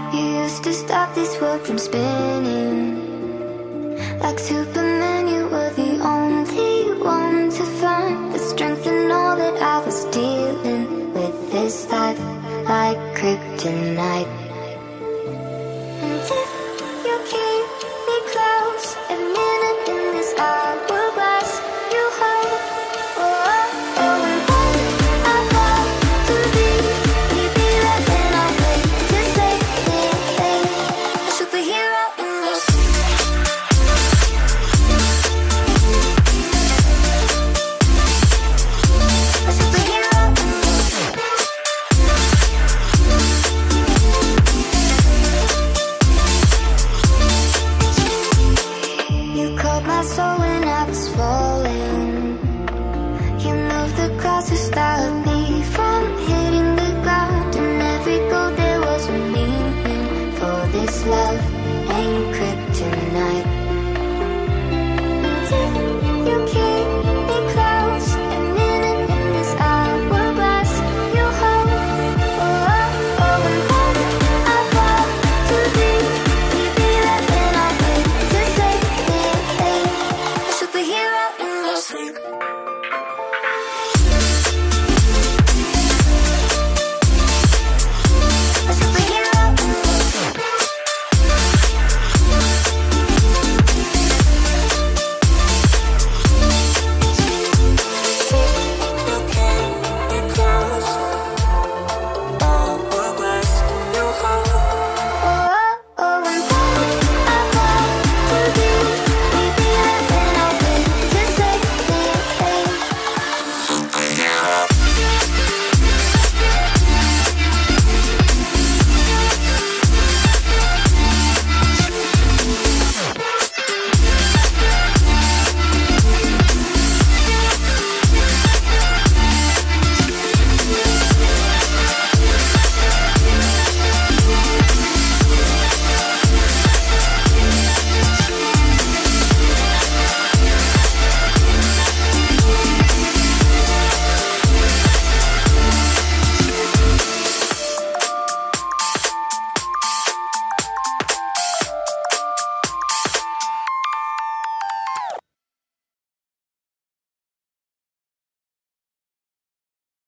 You used to stop this world from spinning. Like Superman, you were the only one to find the strength in all that I was dealing with this life, like kryptonite. And if you keep me close, every minute in this hourglass you hold. Oh, oh, oh, and when I fall to leave, you'd be there and I'll wait to save me. A superhero in this. A superhero in this. You caught my soul when I was falling. You moved the clouds to stop me from hitting the ground. And every goal there was a meaning. For this love ain't kryptonite. And if you keep me close, every minute in this hourglass you hold. Oh, oh, oh, and when I fall too deep, you'd be there and I'll wait to save me. A superhero in this.